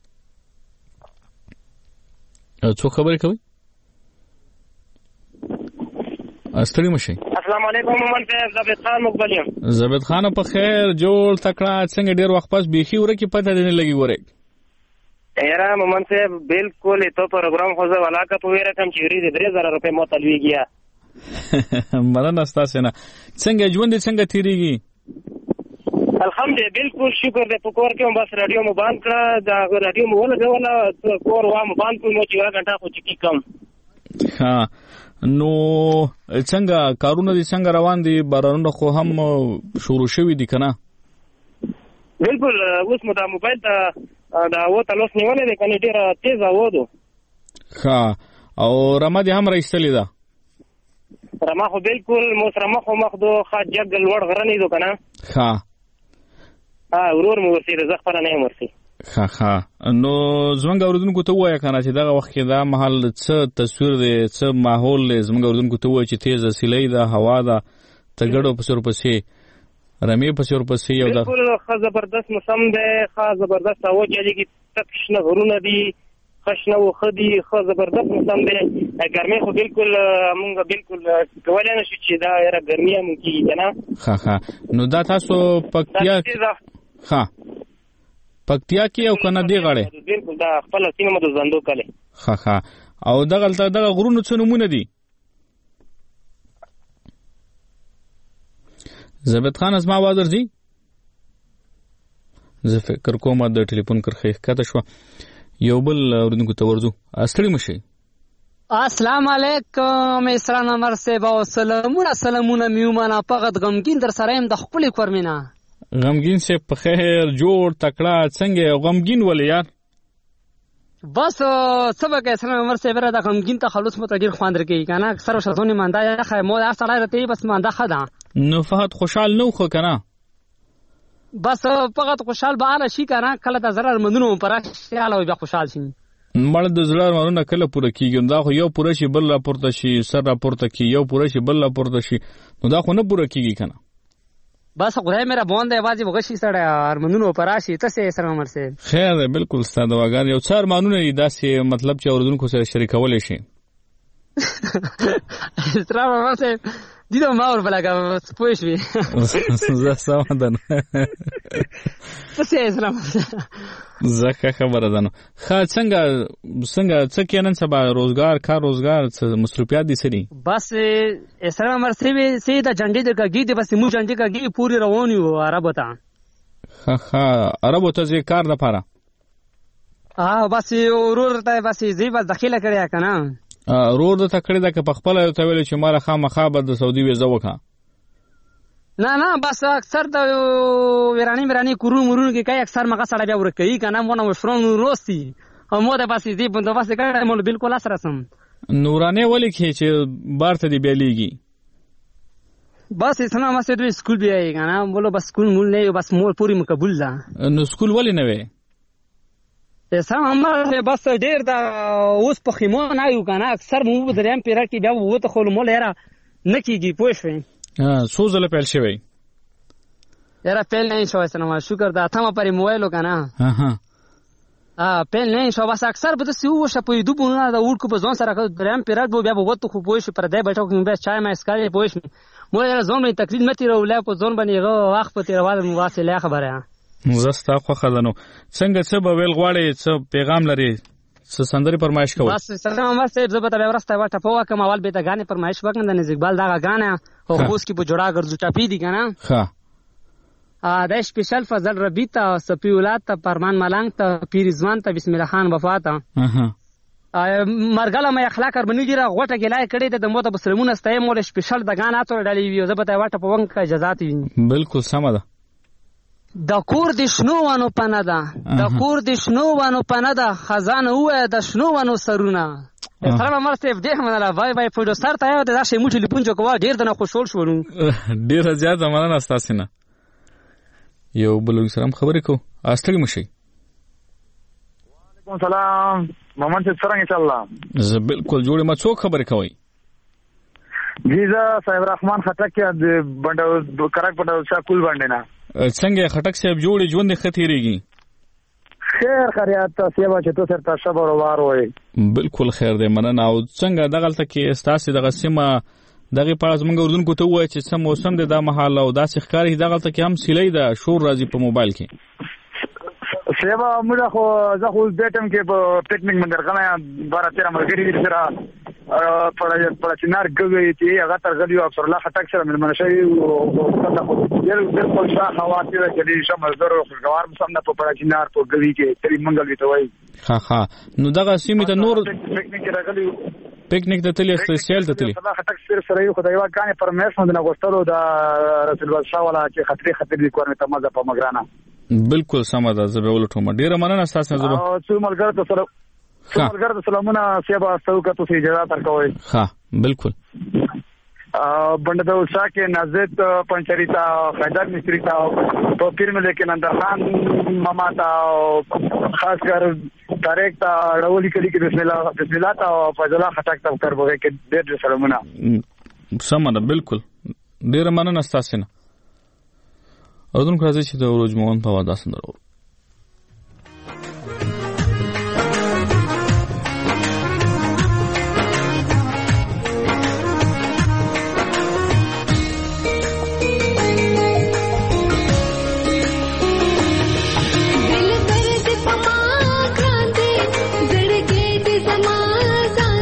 څوک خبرې کوي ستړي مشي. السلام علیکم مومن صاحب، زبید خان مقبل یم. زبید خان په خیر جوړ تکړه څنګه ډیر وخت پس بيخي ورکی پته نه لګي وره. یاره مومن صاحب بالکل ته پروګرام خو زه ولاکه په ویره کم چې ری درې زره روپے مو تلويږي. مننه ستاسو نه. څنګه ژوند څنګه تیریږي؟ الحمدلله بالکل شکر دې په کور کې بس رادیو مو باندې کړه، دا رادیو مو ولګوله کور وا مو باندې کوم چې یو غنټه خو چکی کم. ها نو څنګه کارونه دي څنګه روان دي؟ بارانونه خو هم شروع شوي دي کنه؟ بالکل اوس مو دا موبایل ته دا وته لوس نیولې ده کنه ډیره تیز اودو. ها او رمه دي هم راځلې ده. رمه خو بالکل مو سره مخ مخ دو خاجګ لوړ غرنې دو کنه. ها ها ورور مو ورسې زه خبره نه ورسې. ها ها نو زمونږ اوردونکو ته وایي کنه چې دغه وخت کې دا محل څه تصویر دی څه ماحول دی زمونږ اوردونکو ته وایي چې تیز سیلۍ ده هوا ده تګړو په سر پسې رمې په سر پسې یو ده بالکل ښه زبردست موسم دی ښه زبردست هوا چې کې تک شنه غرونه دي خشنه و خدي ښه زبردست موسم دی. ګرمي خو بالکل مونږ بالکل کولای نه شو چې دا یاره ګرمي هم کیږي کنه. ها ها نو دا تاسو پکتیا ها پکتیا کې او کنه دی غړې بالکل دا خپل سینما د زندو کله. ها ها او دغه دغه غرونو څه نمونه دي؟ زبید خان از ما आवाज ورځي؟ زه فکر کوم د ټلیفون کرخه ښکته شو. یو بل اوریدونکو ته ورځو. ستړي مشي. السلام علیکم اسران عمر صاحب او سلامونه سلامونه میومانه فقط غمگین در سره يم د خپل کورمینا. غمگین شه په خیر جوړ تکړه څنګه غمگین ولې یار؟ بس سبق اسران عمر صاحب را د غمگین ته خلوص متغیر خواندر کی کنه اکثر شتونه ماندا یا خیر مو اصله رته بس ماندا خدا. نو فقط خوشحال نو خو کنه. بس فقط خوشحال به اله شي کنه کله د zarar مندونو پر شاله وي خوشحال شي. مړ د زړه مارونه کله پوره کیږي دا خو یو پوره شي بل را پورته شي سر را پورته کی یو پوره شي بل را پورته شي نو دا خو نه پوره کیږي کنه. بس خدای میرا بوند دی واجب غشي سره ارمنونو پراشي تاسو سره عمر سه خیر دی بالکل ستاسو واګان یو څار مانونه دي داسې مطلب چې اوردونکو سره شریکول شي. سترا عمر سه دیدو ما ور بلګه سپوږ وي زه سمدن تاسو سره زکه خبره ده نو خا څنګه څنګه څه کینن سبا روزګار کار روزګار مصروفیات دي سری بس اسره عمر سه سه د جنډې د کګي د بس مو جنډې کګي پوری روان یو عربو ته ها ها عربو ته زی کار نه پاره اه بس ورور ته بس زی بس داخله کړیا کنه رور د تکړه د په خپل ته ویل چې مال خامخا به د سعودي ویزه وکړه. نه نه بس اکثر د ورانی ورانی کورو مرونو کې کای اکثر مګه سړی بیا ورکوي کنه مونږ مشرون روستي او مو د بس دې بندوبست کړه مول بالکل اثر سم نورانه ولې کې چې بار ته دی بیلیږي بس اسنه ما سره سکول بیا کنه بولو بس سکول مول نه بس مول پوری مقبول ده نو سکول ولې نه وي اسا همه بس ډیر دا اوس په خیمه نه یو کنه اکثر مو دریم پیرا کې بیا وته خو مول هره نکیږي پوه شئ ها سوزله پیل شوی یاره پیل نه شو اسنه شکر دا ته ما پر موبایل کنه ها ها ا پیل نه شو بس اکثر به سی و شپې دوبونه دا وړ کو په ځون سره دریم پیرا بیا وته خو پوه شئ پر دې بیٹھو کې بیا چای ما اسکارې پوه شئ مو یاره ځون تقلید متي راولای په ځون باندې غو وخت په تیرواله مواصله خبره زستا خو خدانو څنګه څه به ویل غواړي څه پیغام لري څه سندري فرمایش کوي بس سلام عمر صاحب زبته به ورسته واټه په واکه مال به ته غانه فرمایش وکړم د نزیکبال دا غانه خو اوس کې په جوړا ګرځو ټاپی دي کنه ها ا د سپیشل فضل ربی ته سپیولات ته فرمان ملنګ ته پیر رضوان ته بسم الله خان وفات ها مرګله مې اخلاق ارمنی ګره غوټه ګلای کړي د موته مسلمانونه ستای مول سپیشل د غانه ته ډالې وی زبته واټه په ونګ اجازه دي بالکل سم ده د کور د شنو وانو پنه ده د کور د شنو وانو پنه ده خزانه وای د شنو وانو سرونه سلام مرسته دې مناله وای وای په دوستار ته د شي مو ټلیفون جوړوا ډیر د خوشحال شو نو ډیر زیات مننه تاسو نه یو بل سلام خبرې کو استړي مشي وعلیکم السلام محمد څنګه ان شاء الله زه بالکل جوړه ما څوک خبرې کوي جیزا صاحب رحمان خټک د بندو کرک بندو شاکول باندې نه څنګه خټک صاحب جوړې ژوند ختیریږي خیر خیریات تاسو یو چې تاسو سره صبر او وار وای بالکل خیر دی مننه او څنګه دغه تل کې استاسي دغه سیمه دغه پاز مونږ اردن کو ته وای چې سم موسم د محل او داسې ښکاری دغه تل کې هم سیلې ده شور راځي په موبایل کې سیوا موږ خو زه خو د ټیم کې په پکنیک منډر غنه بارا تیرا مرګري سره په په چنار ګوي چې هغه تر غلیو افسر الله خټک سره من منشي او یل بالکل شاه حواته چې شمل درو خلګوار مسمنه په په چنار په ګوي کې تری منګل وی ته وای ها ها نو دغه سیمه ته نور پکنیک راغلی پکنیک ته تللی سپیشل ته تللی الله خټک سره سره یو خدای واکانه پرمیش مند نه غوښتلو د رسول الله شاه ولا چې خطرې خطرې کورنه ته مزه په مګرانه بالکل سم ده زه به ولټوم ډیره مننه تاسو زه او څو ملګر ته سره څو ملګر ته سلامونه سیبا تاسو کا تاسو اجازه درکوي ها بالکل ا بنده د وسا کې نازت پنچریتا حیدر مصری تا په پیر مې لیکن اندر خان ماما تا خاص کر طارق تا راولي کلی کې بسم الله بسم الله تا فضل الله خټک تا کړو کې ډېر سلامونه سم ده بالکل ډیره مننه تاسو نه اردن راځي چې د ورجمون په واده سندرو دل درد پما کاندے زړګې دې زما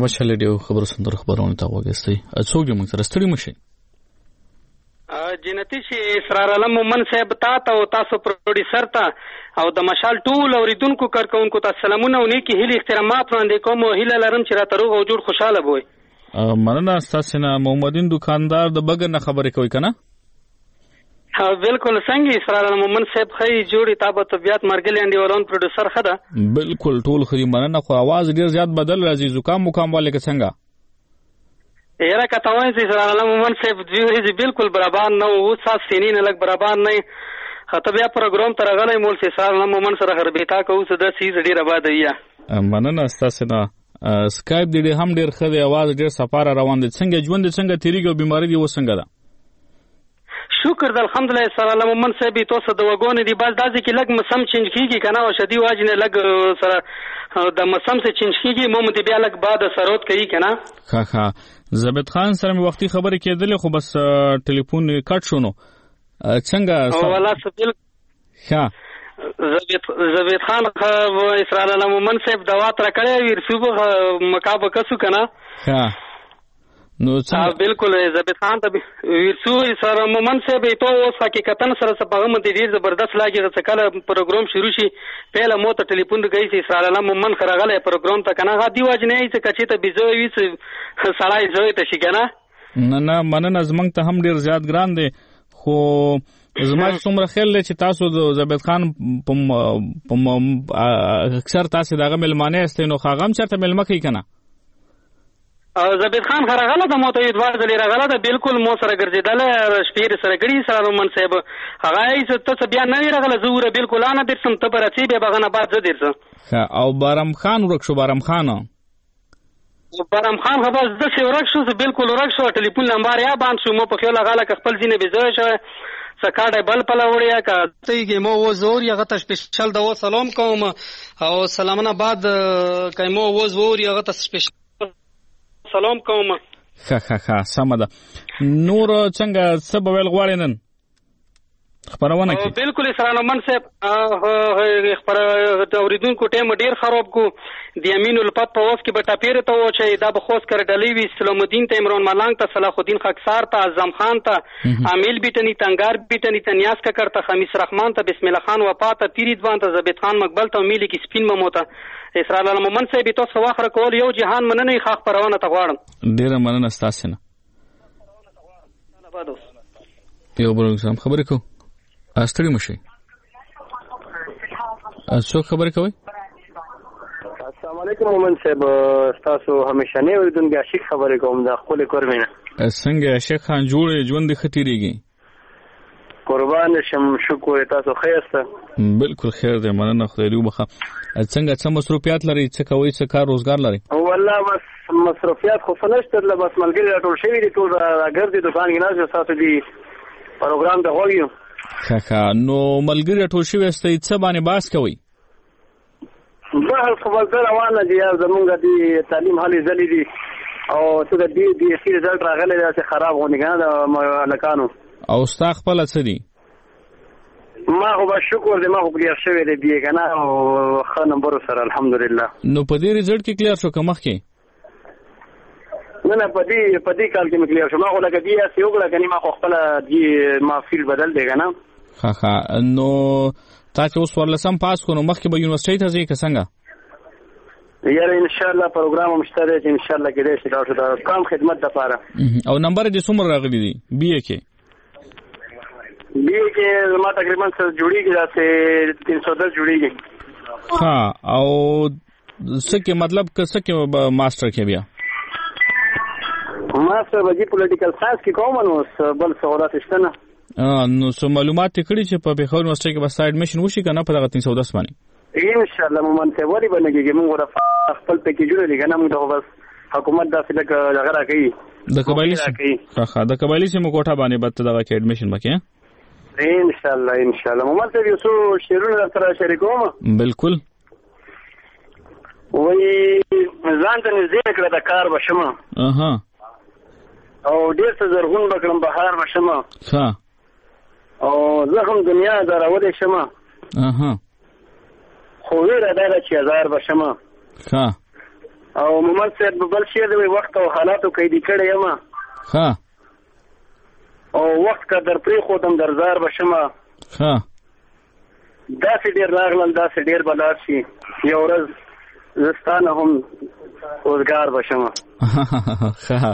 د مشال ډیو خبرو سندره خبرونه تا وګستي څوک دې موږ سره ستړي مشي جنتی چې اسرار علم مومن صاحب تا ته او تاسو پروډوسر ته او د مشال ټول اوریدونکو کارکونکو ته سلامونه او نیکی هیله احترامات وړاندې کوم او هیله لرم چې راته روغ او جوړ خوشاله وي. مننه تاسو نه محمدین دکاندار د بګر نه خبرې کوي کنه؟ ها بالکل څنګه اسرار علم مومن صاحب خی جوړی تابه طبيعت مرګل انډیولون پروډوسر خدا بالکل ټول خري مننه خو आवाज ډیر زیات بدل راځي زکام مقام والے څنګه یاره کتاوای چې اسرار علم مومن صاحب جوړی بالکل برابر نه او ساس سینې نه لګ برابر نه خطر بیا پروګرام تر غلې مول سي اسرار علم مومن سره خربېتا کوو څه د سیز ډیر آباد یا مننه تاسو نه سکایپ دې هم ډیر خدي आवाज ډیر سفاره روان دي څنګه ژوند څنګه تیریږي بیماری دی وسنګه ده شکر د الحمدلله اسرار علم مومن صاحب تاسو د وګونې دی بس داسې کې لګ مسم چینج کیږي کنه او شدي واجنه لګ سره د مسم سے چینج کیږي مو مت بیا لګ بعد سروت کوي کنه ها ها زبید خان سره مې وختي خبرې کېدلې خو بس ټلیفون کټ شونو څنګه والله سبیل ها زبید زبید خان اسرار علم مومن صاحب دوا تر کړې ویر صبح مکابه کسو کنه ها نو څنګه بالکل زبید خان ته ویرسو اسرار مومن صاحب ته اوس حقیقتا سره سپاغم دي ډیر زبردست لاګي چې کله پروګرام شروع شي پهله مو ته ټلیفون دی چې اسرار علم مومن خرغله پروګرام ته کنه غادي واجنه چې کچې ته بيزوي چې سړای زوی ته شي کنه نه نه مننه زمنګ ته هم ډیر زیات ګران دي خو زما څومره خیال لري چې تاسو د زبید خان په اکثر تاسو دغه ملمانه استینو خاغم چرته ملمه کوي کنه زبید خان خرغله د موته ادوار دلی رغله د بالکل مو سره ګرځیدل شپیر سره ګړي سره مومن صاحب هغه یې ته بیا نه رغله زوره بالکل انا درسم ته برچی به بغنه بعد زه درسم او بارم خان ورک شو بارم خان بارم خان خو بس د څه ورک شو بالکل ورک شو ټلیفون نمبر یا باندې شو مو په خیال غاله خپل ځینې بيزوي شو سکاډه بل پلا وړیا کا تیګه مو و زور یغه ته سپیشل د سلام کوم او سلامونه بعد کایمو و زور یغه ته سپیشل سلام کوم ها ها ها سم ده نور څنګه سبب ویل غواړي نن خبرونه کی بالکل اسرار علم من صاحب خبر اوریدونکو ټیم ډیر خراب کو د امین الفت په وس کې به ټاپیر ته و چې دا به خوښ کړ ډلې وی سلام الدین ته عمران ملنګ ته صلاح الدین خاکسار ته اعظم خان ته عامل بیٹنی تنگار بیٹنی تنیاس کا کرتا خمیس رحمان ته بسم الله خان وفا ته تیریدوان ته زبید خان مقبل ته میلی کې سپین مموته اسرار علم من صاحب تاسو واخره کول یو جهان مننه خاخ پرونه ته غواړم ډیر مننه تاسو نه یو بل څه خبرې کو استړي مشي څو خبرې کوي السلام علیکم مومن صاحب تاسو همیشه نه وریدونکو عاشق خبرې کوم د خپل کورمینه څنګه عاشق خان جوړ ژوند خطرېږي قربان شم شکر تاسو خیرسته بالکل خیر دې مننه خدای دې وبخه څنګه څه مصروفیات لري څه کوي څه کار روزګار لري والله بس مصروفیات خو فنشت له بس ملګری ټول شوی دي ټول راګرځي دکان کې نه تاسو دې پروګرام ته وایو خا نو ملګری ټول شوی استي څه باندې باس کوي بهر خبر در روانه دي زمونږ دي تعلیم حالي زلي دي او څه د دې دې سیر رزلټ راغلی دا خراب غونډه کنه د لکانو او ستا خپل څه دي ما خو به شکر دې ما خو کلیر شوی دی بیا کنه او ښه نمبر سره الحمدلله نو په دې رزلټ کې کلیر شو که مخکې نه نه په دې په دې کال کې مې کلیر شو ما خو لکه دې اسې وکړه کني ما خو خپله دې ما فیل بدل دی کنه ښه ښه نو تا چې اوس ورلسم پاس کړو نو مخکې به یونیورسټۍ ته ځې که څنګه یاره انشاءالله پروګرام هم شته دی چې انشاءالله کېدی شي لاړ شو د کام خدمت دپاره او نمبر دې څومره راغلی دی بی اې کې بی اې کې زما تقریبا څه جوړېږي داسې تین سو دس جوړېږي ښه او څه کې مطلب که څه کې ماسټر کې بیا ماسټر به جي پولیټیکل ساینس کې کوم نو بل څه خو داسې شته نه نو څه معلومات یې کړي چې په پېښور یونیورسټۍ کې به ستا اډمیشن وشي که نه په دغه تین سو دس باندې انشاءالله مومن صاحب ولې به نه کېږي موږ خپل پیکیجونه دي که نه موږ ته خو بس حکومت داسې لکه دغه را کوي د قبایلي ښه ښه د قبایلي سیمو کوټه باندې به ته دغه کې اډمیشن وکړې انشاءالله انشاءالله مومن صاحب یو څو شعرونه در سره شریکوم بالکل وایي ځان ته نږدې کړه د کار به شمه اها او ډېر څه زرغون به کړم بهار به شمه ښه او زه هم دنیا ازارولی شمه اها خو ویره دا ده چې ازار به شمه ښه او محمد صاحب بل شي د وخت او حالاتو قیدی کړی یم ها او وخت کا در پری خودم درزار بشمه ها دا سې ډیر راغلل دا سې ډیر بلار شي یو ورځ زستانه هم روزګار بشمه ها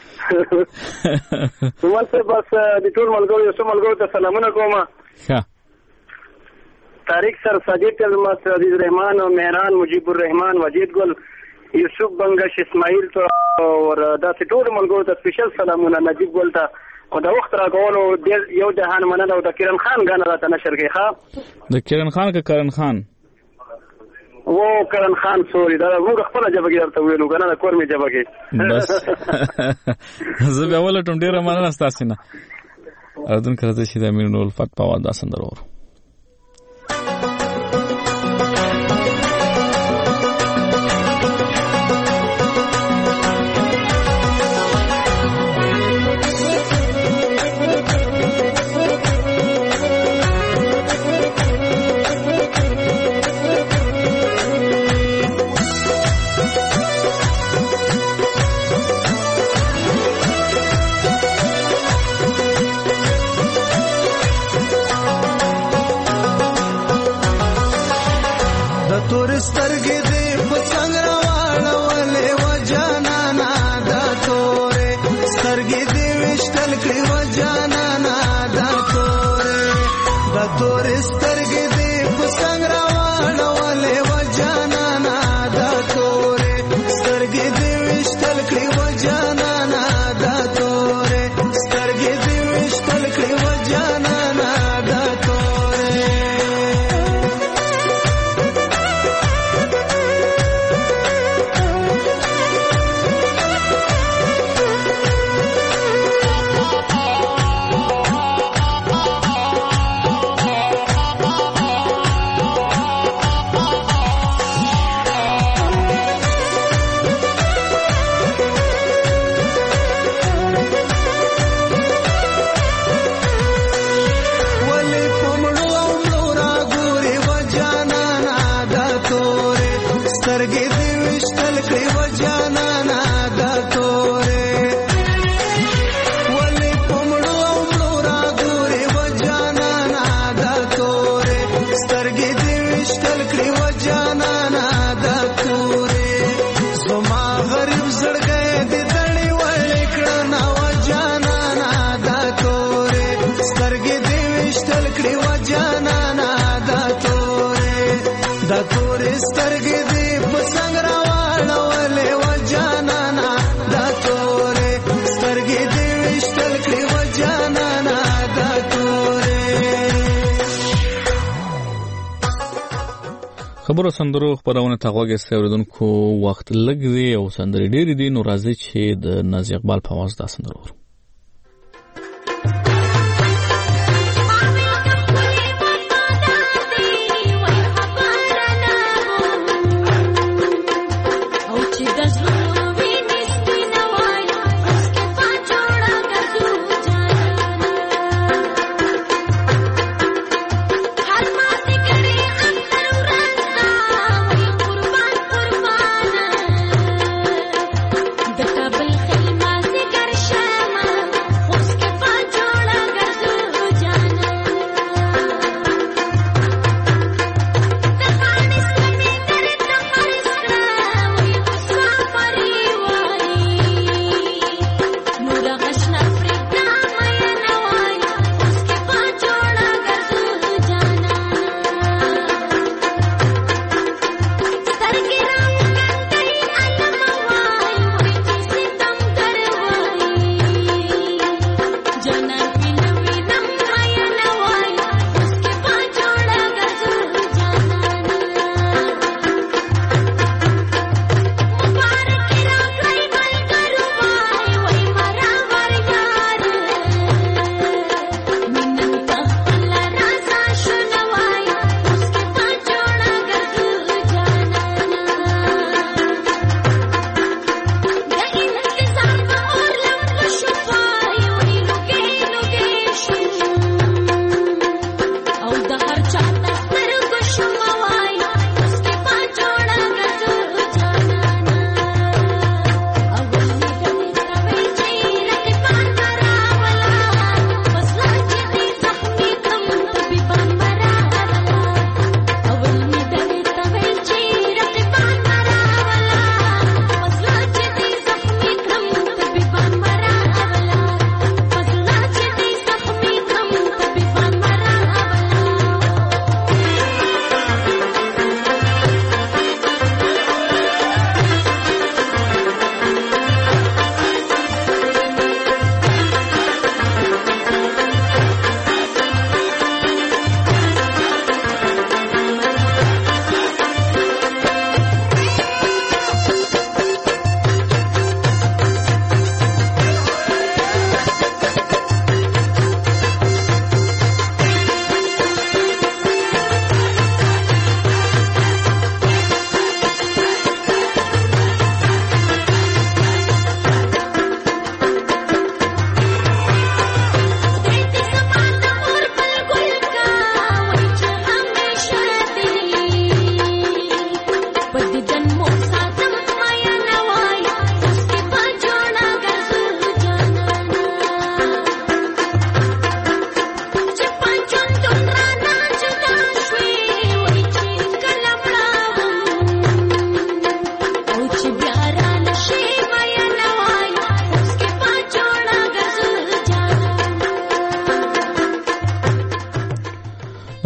محمد صاحب بس د ټول ملګرو یو څو ملګرو ته سلامونه کوم ښه طارق سر ساجد المس عزیز رحمان او مهران مجيب الرحمن وجید ګل یوسف بنگش اسماعیل ته او دا ټول ملګرو ته سپیشل سلامونه نجیب ګل ته او دا وخت راغولو یو جهان مننه او د کرن خان غاڼه راته نشر کوي ښا د کرن خان که کرن خان و کرن خان سوري دا موږ خپل جبه کې درته ویلو کنه د کور می جبه کې بس زه به اول ټوم ډیره مننه تاسو نه اردن کړه چې د امین الفت په واده سندرور خبرو سندرو خبرونه تاغوګه سوریدونکو وخت لګ دی او سندري ډېری دي نو راځي چې د نازي اقبال په आवाज دا سندرو د کابل خلما سي ګرشمه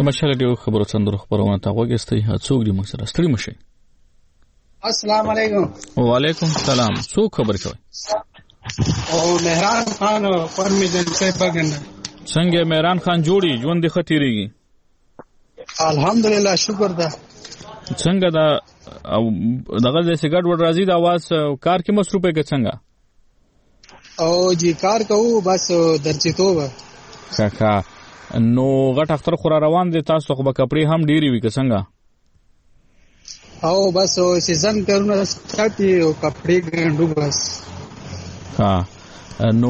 مشاله دی خبرو څنګه خبرونه تا وګستې څوک دی موږ سره ستړي مشه. السلام علیکم. وعلیکم السلام. څوک خبر کوي؟ او مهران خان پرمیدن سے بغنه. څنګه مهران خان جوړي ژوند دي خطرېږي؟ الحمدلله شکر ده. څنګه دا دغه د سیګریټ ور راځي د आवाज کار کې مصروفه کې څنګه؟ او جی کار کوو بس درچته و. کاکا نو غټ اختر خور روان دي تاسو خو به کپړې هم ډېری وي که څنګه؟ او بس سیزن کارونه ساتي او کپړې ګنډو بس. ها نو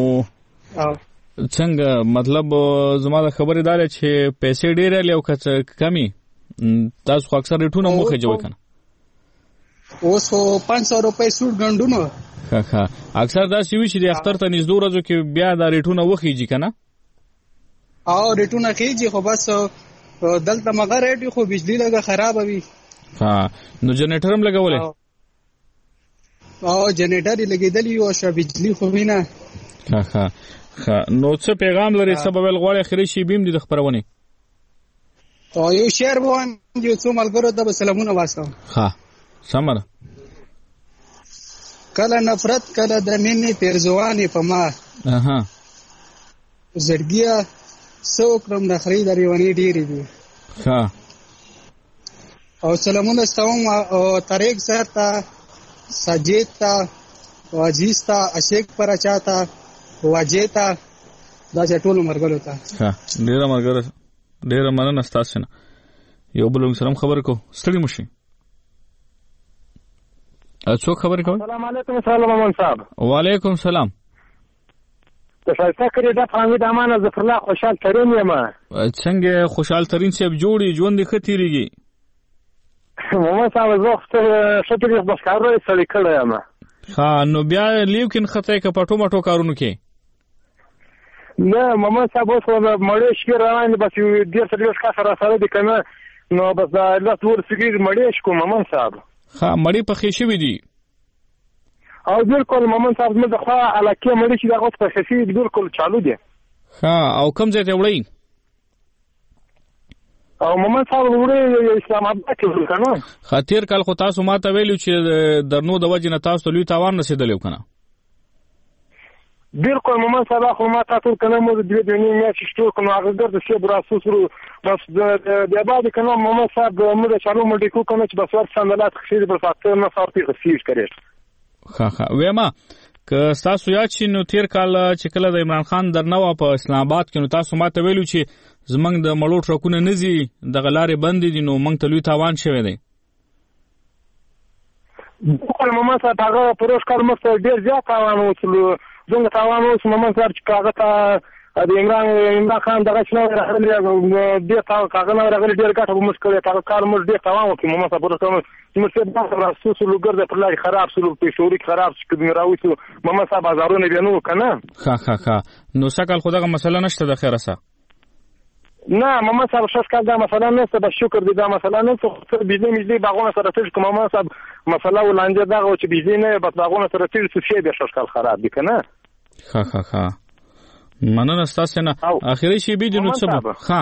څنګه مطلب زما د خبرې دار چې پیسې ډېرې لې او کمی تاسو خو اکثر ریټونه موخه جوړ کنه. اوس خو پانچ سو روپۍ سوټ ګنډو نو. ها ها اکثر دا سی وی چې د اختر ته نږدې ورځو کې بیا دا ریټونه وخیږي کنه. او ریټونه کېږي خو بس دلته مګر ریټ خو بجلی لګه خراب وي. ها نو جنریټر هم لګولې؟ او جنریټر یې لګېدلی او شو بجلی خو وینه. ها ها ها نو څه پیغام لري سبب الغوړ اخري شی بیم دي خبرونه؟ او یو شعر وان یو څو ملګرو ته سلامونه واسطه. ها سمره. کله نفرت کله د مینې پیرزوانې په ما. اها زړګیا سو کرم د خري د ریونی ډیری دي. ها او سلامونه ستوم او طریق سره سجید تا واجیز تا اشیک پر اچاتا واجیتا دا ټول مرګلو تا. ها ډیر مرګره ډیر مننه تاسو نه یو بل سلام خبر کو ستړي مشي. اڅو خبر کو؟ السلام علیکم. سلام امام صاحب. وعلیکم السلام. د شایسته کړي د فامید امانه ظفر الله خوشحال ترين یم. څنګه خوشحال ترين صاحب جوړي ژوند خطرېږي؟ محمد صاحب زه خو شتري بس کارو سړی کړه یم. ها نو بیا لیکن خطه کې پټو مټو کارونه کې نه محمد صاحب اوس مړې شي روان بس ډیر سړي ښه سره سره دي کنه نو بس لاس ور سګي مړې شو محمد صاحب. ها مړې په خېشي وي دي او بالکل محمد صاحب زموږ د خوا علاقې مړې چې دغه په خېشي بالکل چالو دي. ها او کوم ځای ته وړي؟ او محمد صاحب وړي اسلام آباد کې کنه. خاطر کال خو تاسو ماته ویلو چې درنو د وجه نه تاسو لوی تاوان رسیدلی کنه. بالکل محمد صاحب خو ما تاسو کنه مو د دې دنیا نه شتو کنه هغه ګرځي چې براسو سره بس د بعد کنه محمد صاحب موږ چالو مډی کو کنه چې بس ور سندلات خشید پر فاکتور نه صافي غسیج کړي. ها ها وېما که تاسو یا چې نو تیر کال چې کله د عمران خان درنو په اسلام آباد کې نو تاسو ماته ویلو چې زمنګ د مړو ټرکونه نزي د غلارې بندې دي نو موږ ته لوی تاوان شوی دی. بالکل محمد صاحب هغه پروش کار مست ډیر زیات تاوان وڅلو زموږ تاوان اوس محمد صاحب چې هغه ته د عمران عمران خان دغه شنو راغلی ډیر تاوان هغه نه راغلی ډیر ګټه به مشکل هغه کار موږ ډیر تاوان وکړو محمد صاحب ورته موږ څه به راسو سلو ګرځي پر لاري خراب سلو په شوري خراب چې کوم راوځو محمد صاحب بازارونه بیا نو کنه. ها ها ها نو سکل خدای مسله نشته د خیره سره. نه محمد صاحب شش کال دا مسله نه څه به شکر دې دا مسله نه څه بجلی مجلی باغونه سره تل کوم محمد صاحب مسله ولانجه دا او چې بجلی نه بس باغونه سره تل څه شی به شش کال خراب دي کنه. ها ها ها مننه تاسو نه اخیری شی به جنو څه ها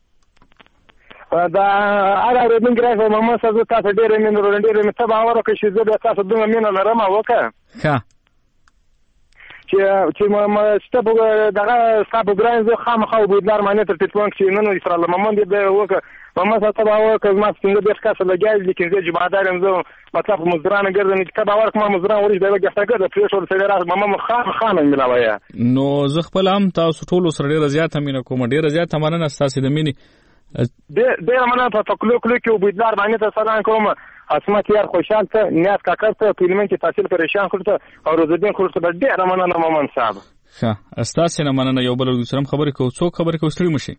دا اره ربن ګرای محمد صاحب تاسو ډېر مين ډېر مې تبع ورکه چې زه به تاسو دوه مين لرم وکه. ها چې چې ما ستاسو دغه صاحب ګران زه خامخا وبدلار معنی تر ټلیفون کې نن اسرائیل محمد دې وکه محمد صاحب تبع وکه ما څنګه دې ښه سره لګای دي چې زه جمعدار زه مطلب مزرانه ګرځم چې تبع ورک ما مزرانه ورې دغه څنګه د پریشور سره راز محمد خان خان ملاوي. نو زه خپل هم تاسو ټول سره ډیر زیات مینه کوم ډیر زیات مننه تاسو د مینې ډیر مننه په تکلو کلو کې وبدلار باندې تاسو سلام کوم. اسمت یار خوشحال ته نیاز کاکر ته کلمن کې تحصیل پریشان کړته او روزدین خو ته ډیر مننه محمد صاحب. ښه استاسو نه مننه یو بل سره خبرې کوو څوک خبرې کوي ستړي مشي.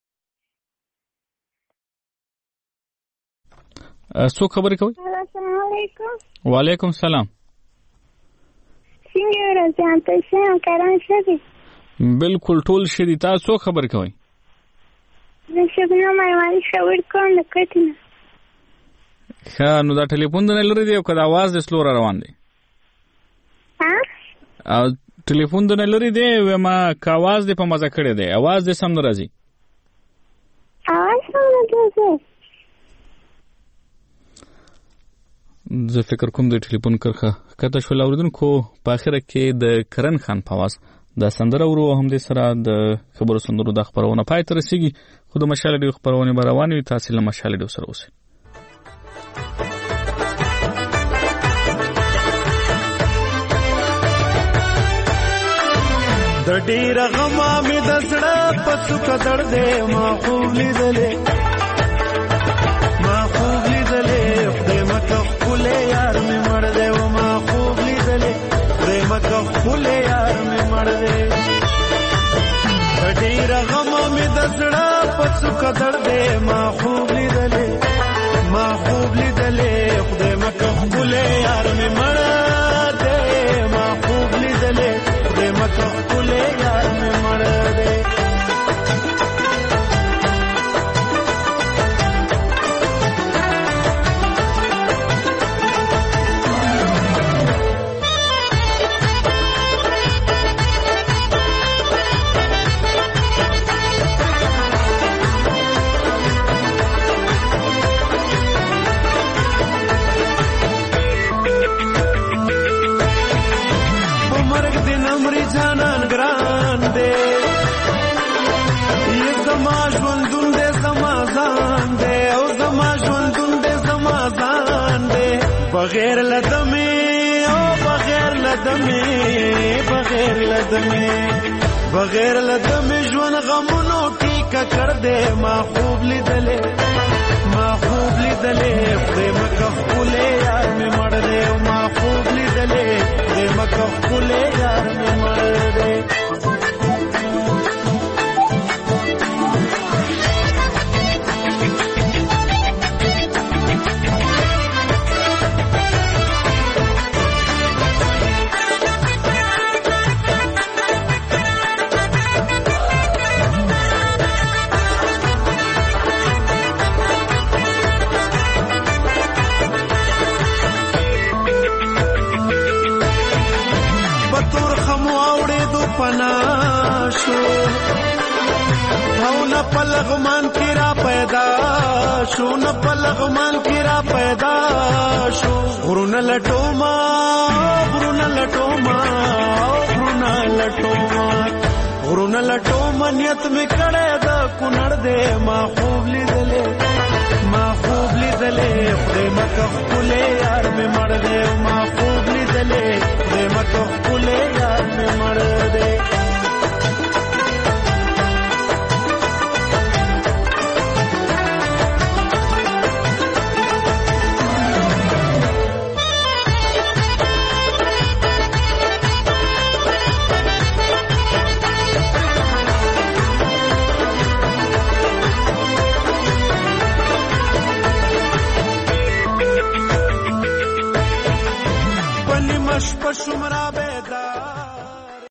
څوک خبرې کوي؟ السلام علیکم. وعلیکم السلام. څنګه راځم تاسو کاران شدي؟ بالکل ټول شدي تاسو خبرې کوي؟ زه شبنم ایواني خبر کوم د کټینه. ښه نو دا ټلیفون د نه لري دی او که د اواز د سلو روان دی؟ ها؟ او ټلیفون د نه لري دی وایم که اواز دې په مزه کړی دی اواز دې سم نه راځي؟ اواز زه فکر کوم د ټلیفون کرخه کته شو لاوردونکو په اخره کې د کرن خان پواز د سندره ورو هم د سره د خبرو سندرو د خبرونه پای تر رسیدي خو د مشال د خبرونه رواني تحصیل مشال د سره اوسه د ډیر غما می د زړه پسو کډړ دې ما خوب لیدلې ما خوب لیدلې خدای مکه خپل یار می مړ دې و ما خوب لیدلې خدای مکه خپل یار می مړ دې د ډیر غما می د زړه پسو کډړ دې ما خوب لیدلې ما خوب لیدلې خدای مکه خپل یار می مړ دې ما خوب لیدلې خدای مکه خپل یار می مړ دې جانان ګران دې یې زما ژوندون دې زما ځان دې او زما ژوندون دې زما ځان دې بغیر لدمې او بغیر لدمې بغیر لدمې بغیر لدمې ژوند غمونو ټیکه کړ دې ما خوب لیدلې ما خوب لیدلې خدای مکه خپل یار مې مړ دې ما خوب لیدلې خدای مکه خپل یار مې مړ دې پناشو او نه پلغمان کی را پیدا شو نه پلغمان کی را پیدا شو غرون لټوما غرون لټوما غرون لټوما غرون لټوما نیت می کړه دا کونړ دې ما خوب لیدلې ما خوب لیدلې خدای مکه خپل یار می مړ دې ما خوب لیدلې خدای مکه خپل یار